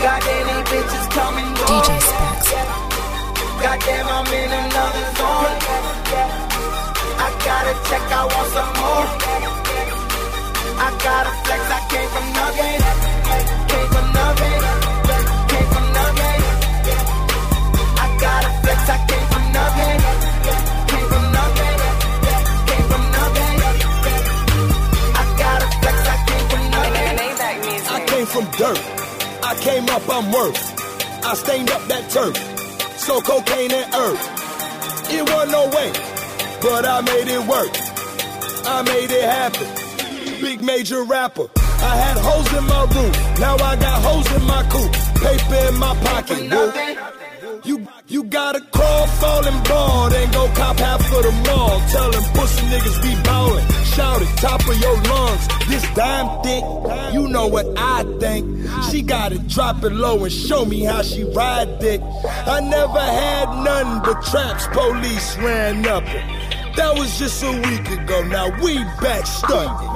Goddamn, these bitches coming go. DJ Specs. Goddamn, I'm in another zone. I gotta check, I want some more. I gotta flex, I came from nothing. Came from nothing. Came from nothing. I gotta flex, I came from nothing. Came from nothing. Came from nothing. I gotta flex, I came from nothing. I came from dirt. I came up, I'm worth. I stained up that turf. So cocaine and earth. It wasn't no way, but I made it work. I made it happen. Big major rapper. I had hoes in my roof. Now I got hoes in my coupe. Paper in my pocket. You gotta crawl, fall and ball, then go cop half for the mall. Tell them pussy niggas be ballin'. Shout it, top of your lungs. This dime thick, you know what I think. She gotta drop it low and show me how she ride dick. I never had nothing but traps, police ran up it. That was just a week ago, now we back stunting.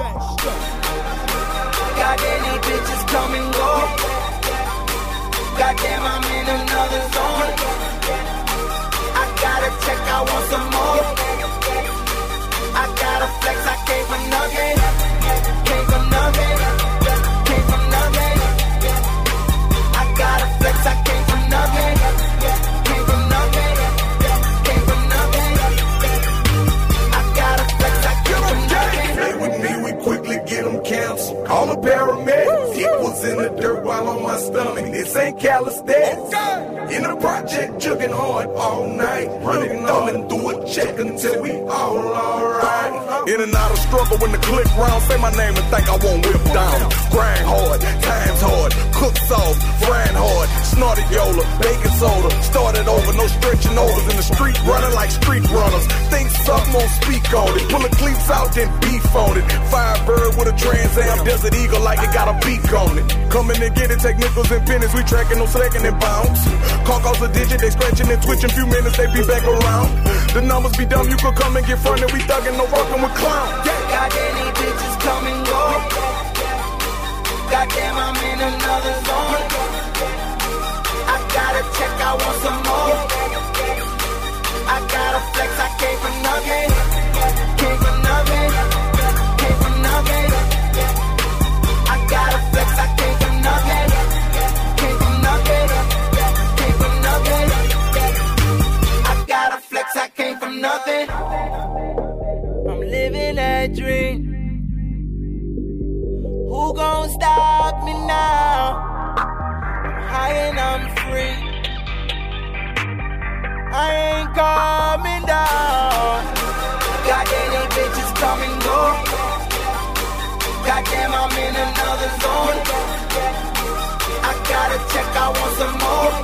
Goddamn, these bitches come and go. Goddamn, I'm in another zone. I gotta check, I want some more. I gotta flex, I came from nothing. Came from nothing. Came from nothing. I gotta flex, I came from nothing. Came from nothing. Came from nothing. I gotta flex, I came from nothing. Stay with me, we quickly get them canceled. Call the paramedics. It was in the dirt while on my stomach. This ain't calisthenics. In the project, jugging hard all night. Running on and do a check until we all alright. In and out of struggle when the click round. Say my name and think I won't whip down. Grind hard, times hard, cook soft, frying hard. Snorted Yola, baking soda. Started over, no stretching overs in the street, running like street runners. Think something, won't speak on it. Pull the cleats out, then beef on it. Firebird with a Trans Am, Desert Eagle like it got a beak on it. Coming and get it, take nickels and pennies. We tracking, no slacking and bounce. Call calls a digit, they scratching and twitching. Few minutes, they be back around. The numbers be dumb, you could come and get fronted. We thugging, no rockin' with clowns. Goddamn, these bitches come and go. Goddamn, I'm in another zone. I gotta check, I want some more. I gotta flex, I came from nothing. Came from nothing. Came from nothing. I gotta flex, I came from nothing. Came from nothing. Came from nothing. I gotta flex, I came from nothing. I'm living that dream. Who gon' stop me now? I'm high and I'm free. I ain't coming down. Goddamn, these bitches come and go. Goddamn, I'm in another zone. I gotta check, I want some more.